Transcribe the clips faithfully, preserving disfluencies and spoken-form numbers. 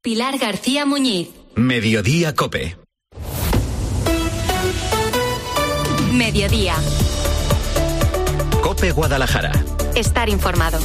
Pilar García Muñiz. Mediodía COPE. Mediodía. COPE Guadalajara. Estar informado.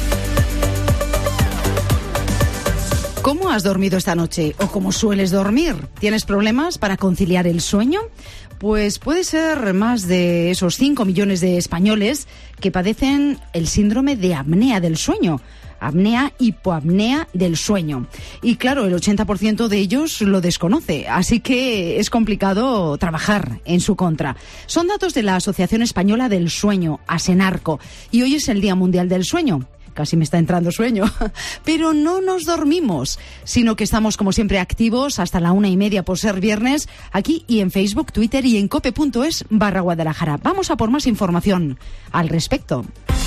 ¿Cómo has dormido esta noche? ¿O cómo sueles dormir? ¿Tienes problemas para conciliar el sueño? Pues puede ser más de esos cinco millones de españoles que padecen el síndrome de apnea del sueño. Apnea, hipoapnea del sueño. Y claro, el ochenta por ciento de ellos lo desconoce, así que es complicado trabajar en su contra. Son datos de la Asociación Española del Sueño, ASENARCO, y hoy es el Día Mundial del Sueño. Casi me está entrando sueño. Pero no nos dormimos, sino que estamos como siempre activos hasta la una y media por ser viernes, aquí y en Facebook, Twitter y en cope.es barra Guadalajara. Vamos a por más información al respecto.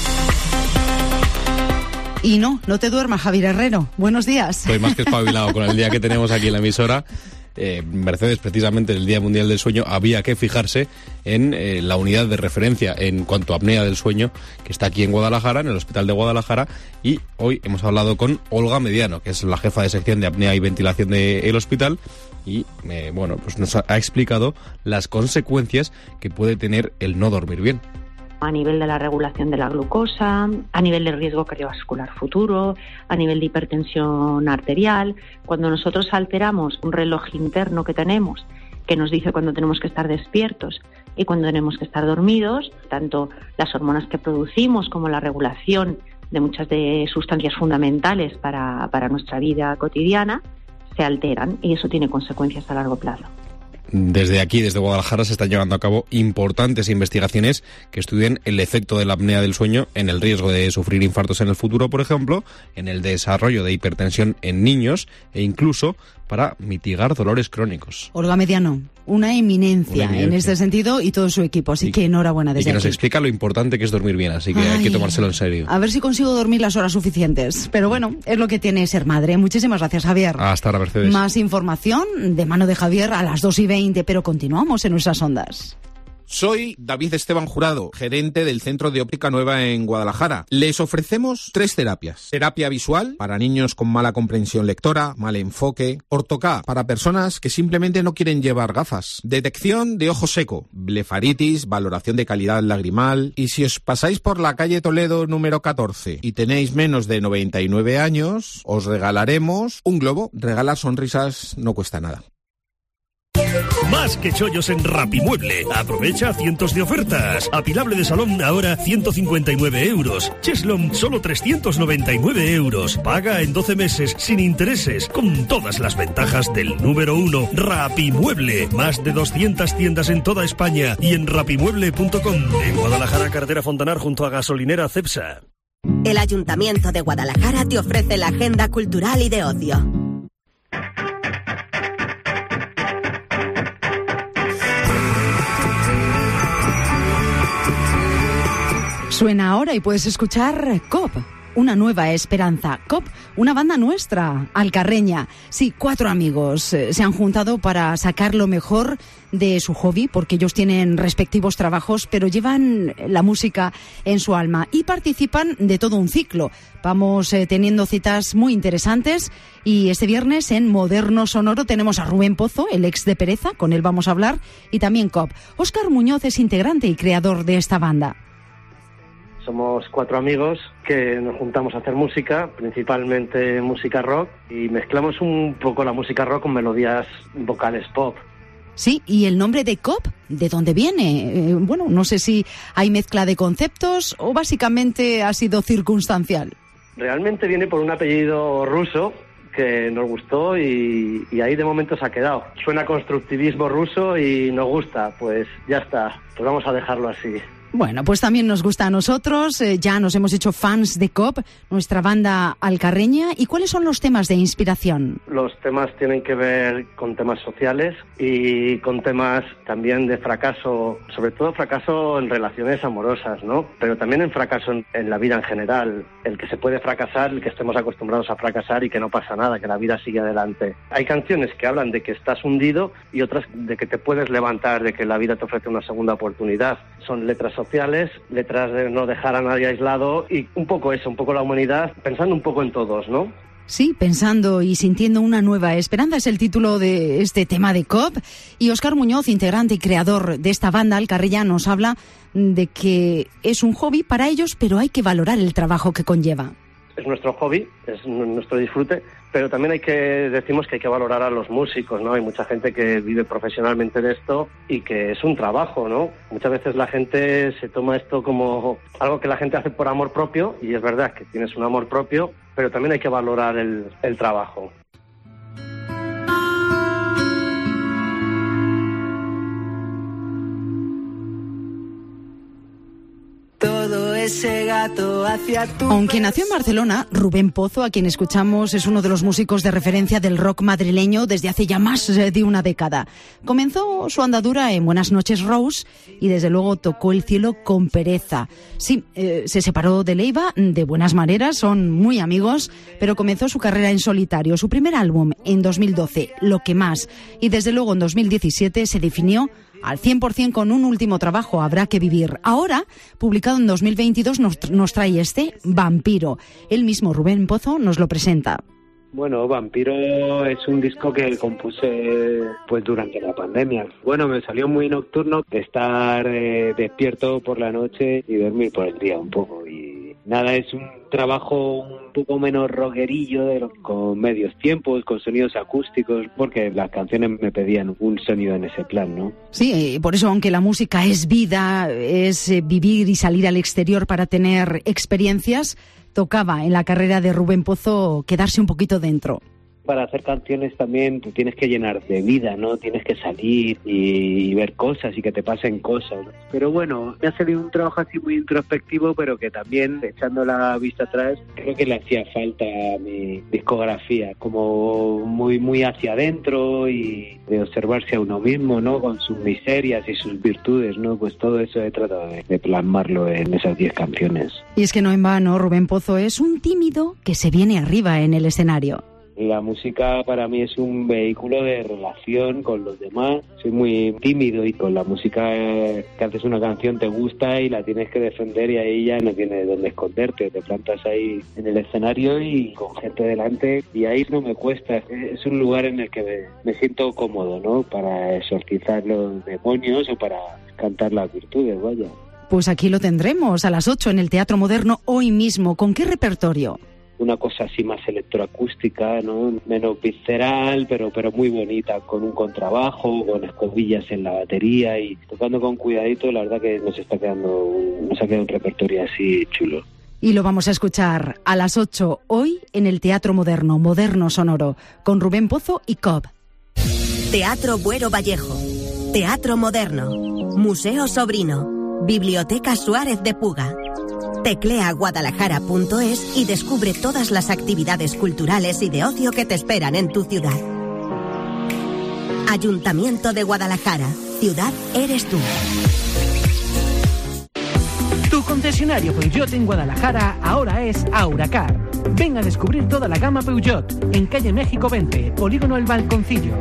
Y no, no te duermas, Javier Herrero. Buenos días. Estoy más que espabilado con el día que tenemos aquí en la emisora. Eh, Mercedes, precisamente el Día Mundial del Sueño, había que fijarse en eh, la unidad de referencia en cuanto a apnea del sueño, que está aquí en Guadalajara, en el Hospital de Guadalajara, y hoy hemos hablado con Olga Mediano, que es la jefa de sección de apnea y ventilación del hospital, y eh, bueno, pues nos ha explicado las consecuencias que puede tener el no dormir bien. A nivel de la regulación de la glucosa, a nivel del riesgo cardiovascular futuro, a nivel de hipertensión arterial. Cuando nosotros alteramos un reloj interno que tenemos, que nos dice cuándo tenemos que estar despiertos y cuándo tenemos que estar dormidos, tanto las hormonas que producimos como la regulación de muchas de sustancias fundamentales para, para nuestra vida cotidiana, se alteran y eso tiene consecuencias a largo plazo. Desde aquí, desde Guadalajara, se están llevando a cabo importantes investigaciones que estudian el efecto de la apnea del sueño en el riesgo de sufrir infartos en el futuro, por ejemplo, en el desarrollo de hipertensión en niños e incluso para mitigar dolores crónicos. Olga Mediano, una eminencia, una eminencia en este sentido y todo su equipo, así y, que enhorabuena desde aquí. Y que nos aquí. explica lo importante que es dormir bien, así que Ay, hay que tomárselo en serio. A ver si consigo dormir las horas suficientes, pero bueno, es lo que tiene ser madre. Muchísimas gracias, Javier. Hasta ahora, Mercedes. Más información de mano de Javier a las dos y veinte, pero continuamos en nuestras ondas. Soy David Esteban Jurado, gerente del Centro de Óptica Nueva en Guadalajara. Les ofrecemos tres terapias. Terapia visual para niños con mala comprensión lectora, mal enfoque. Ortoca para personas que simplemente no quieren llevar gafas. Detección de ojo seco, blefaritis, valoración de calidad lagrimal. Y si os pasáis por la calle Toledo número catorce y tenéis menos de noventa y nueve años, os regalaremos un globo. Regalar sonrisas no cuesta nada. Más que chollos en Rapimueble. Aprovecha cientos de ofertas. Apilable de salón ahora ciento cincuenta y nueve euros. Cheslon solo trescientos noventa y nueve euros. Paga en doce meses sin intereses con todas las ventajas del número uno. Rapimueble. Más de doscientas tiendas en toda España y en rapimueble punto com. En Guadalajara, carretera Fontanar junto a gasolinera Cepsa. El Ayuntamiento de Guadalajara te ofrece la agenda cultural y de ocio. Suena ahora y puedes escuchar C O P, una nueva esperanza. C O P, una banda nuestra, alcarreña. Sí, cuatro amigos eh, se han juntado para sacar lo mejor de su hobby, porque ellos tienen respectivos trabajos, pero llevan la música en su alma y participan de todo un ciclo. Vamos eh, teniendo citas muy interesantes y este viernes en Moderno Sonoro tenemos a Rubén Pozo, el ex de Pereza, con él vamos a hablar, y también C O P. Óscar Muñoz es integrante y creador de esta banda. Somos cuatro amigos que nos juntamos a hacer música, principalmente música rock, y mezclamos un poco la música rock con melodías vocales pop. Sí, ¿y el nombre de C O P? ¿De dónde viene? Eh, bueno, no sé si hay mezcla de conceptos o básicamente ha sido circunstancial. Realmente viene por un apellido ruso que nos gustó y, y ahí de momento se ha quedado. Suena constructivismo ruso y nos gusta, pues ya está, pues vamos a dejarlo así. Bueno, pues también nos gusta a nosotros, eh, ya nos hemos hecho fans de C O P, nuestra banda alcarreña. ¿Y cuáles son los temas de inspiración? Los temas tienen que ver con temas sociales y con temas también de fracaso, sobre todo fracaso en relaciones amorosas, ¿no? Pero también en fracaso en, en la vida en general, el que se puede fracasar, el que estemos acostumbrados a fracasar y que no pasa nada, que la vida sigue adelante. Hay canciones que hablan de que estás hundido y otras de que te puedes levantar, de que la vida te ofrece una segunda oportunidad. Son letras sociales, letras de no dejar a nadie aislado y un poco eso, un poco la humanidad, pensando un poco en todos, ¿no? Sí, pensando y sintiendo una nueva esperanza es el título de este tema de C O P. Y Óscar Muñoz, integrante y creador de esta banda, Alcarrilla, nos habla de que es un hobby para ellos, pero hay que valorar el trabajo que conlleva. Es nuestro hobby, es nuestro disfrute, pero también hay que, decimos que hay que valorar a los músicos, ¿no? Hay mucha gente que vive profesionalmente de esto y que es un trabajo, ¿no? Muchas veces la gente se toma esto como algo que la gente hace por amor propio, y es verdad que tienes un amor propio, pero también hay que valorar el, el trabajo. Todo ese gato hacia tu... Aunque nació en Barcelona, Rubén Pozo, a quien escuchamos, es uno de los músicos de referencia del rock madrileño desde hace ya más de una década. Comenzó su andadura en Buenas noches, Rose, y desde luego tocó el cielo con pereza. Sí, eh, se separó de Leiva de buenas maneras, son muy amigos, pero comenzó su carrera en solitario. Su primer álbum en dos mil doce, Lo que más, y desde luego en dos mil diecisiete se definió al cien por ciento con un último trabajo, Habrá que vivir. Ahora, publicado en dos mil veintidós, nos, nos trae este, Vampiro. Él mismo, Rubén Pozo, nos lo presenta. Bueno, Vampiro es un disco que compuse pues durante la pandemia. Bueno, me salió muy nocturno de estar eh, despierto por la noche y dormir por el día un poco. Y nada, es un trabajo un poco menos rockerillo, de lo, con medios tiempos, con sonidos acústicos, porque las canciones me pedían un sonido en ese plan, ¿no? Sí, por eso, aunque la música es vida, es eh, vivir y salir al exterior para tener experiencias, tocaba en la carrera de Rubén Pozo quedarse un poquito dentro. Para hacer canciones también te tienes que llenar de vida, ¿no? Tienes que salir y, y ver cosas y que te pasen cosas. Pero bueno, me ha salido un trabajo así muy introspectivo, pero que también, echando la vista atrás, creo que le hacía falta a mi discografía, como muy muy hacia adentro y de observarse a uno mismo, ¿no? Con sus miserias y sus virtudes, ¿no? Pues todo eso he tratado de, de plasmarlo en esas diez canciones. Y es que no en vano, Rubén Pozo es un tímido que se viene arriba en el escenario. La música para mí es un vehículo de relación con los demás. Soy muy tímido y con la música que haces una canción te gusta y la tienes que defender y ahí ya no tienes dónde esconderte. Te plantas ahí en el escenario y con gente delante y ahí no me cuesta. Es un lugar en el que me, me siento cómodo, ¿no? Para exorcizar los demonios o para cantar las virtudes, vaya. Pues aquí lo tendremos a las ocho en el Teatro Moderno hoy mismo. ¿Con qué repertorio? Una cosa así más electroacústica, ¿no? Menos visceral, pero pero muy bonita, con un contrabajo, con escobillas en la batería y tocando con cuidadito. La verdad que nos está quedando un, nos ha quedado un repertorio así chulo. Y lo vamos a escuchar a las ocho hoy en el Teatro Moderno, Moderno Sonoro, con Rubén Pozo y C O P. Teatro Buero Vallejo, Teatro Moderno, Museo Sobrino, Biblioteca Suárez de Puga. Teclea guadalajara punto es y descubre todas las actividades culturales y de ocio que te esperan en tu ciudad. Ayuntamiento de Guadalajara. Ciudad eres tú. Tu concesionario Peugeot en Guadalajara ahora es Auracar. Ven a descubrir toda la gama Peugeot en calle México veinte, Polígono El Balconcillo.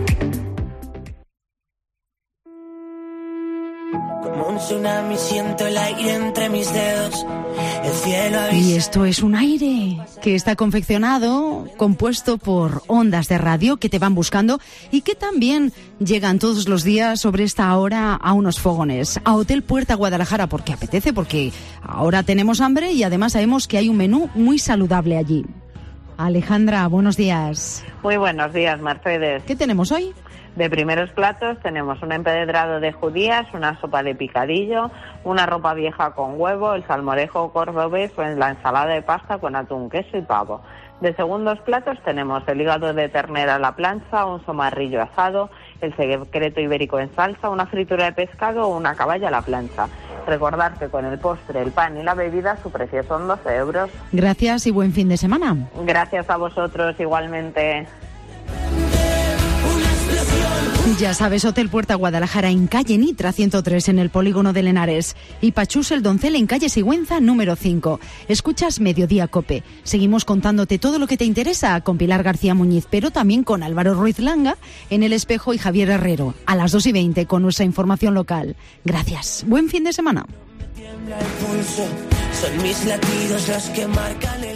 Como un tsunami siento el aire entre mis dedos. El cielo avisa. Y esto es un aire que está confeccionado, compuesto por ondas de radio que te van buscando y que también llegan todos los días sobre esta hora a unos fogones, a Hotel Puerta Guadalajara, porque apetece, porque ahora tenemos hambre y además sabemos que hay un menú muy saludable allí. Alejandra, buenos días. Muy buenos días, Mercedes. ¿Qué tenemos hoy? De primeros platos tenemos un empedrado de judías, una sopa de picadillo, una ropa vieja con huevo, el salmorejo cordobés o la ensalada de pasta con atún, queso y pavo. De segundos platos tenemos el hígado de ternera a la plancha, un somarrillo asado, el secreto ibérico en salsa, una fritura de pescado o una caballa a la plancha. Recordar que con el postre, el pan y la bebida su precio son doce euros. Gracias y buen fin de semana. Gracias a vosotros igualmente. Ya sabes, Hotel Puerta Guadalajara en calle Nitra ciento tres en el Polígono de Lenares y Pachús el Doncel en calle Sigüenza número cinco. Escuchas Mediodía Cope. Seguimos contándote todo lo que te interesa con Pilar García Muñiz, pero también con Álvaro Ruiz Langa en El Espejo y Javier Herrero a las dos y veinte con nuestra información local. Gracias. Buen fin de semana. Son mis latidos los que marcan el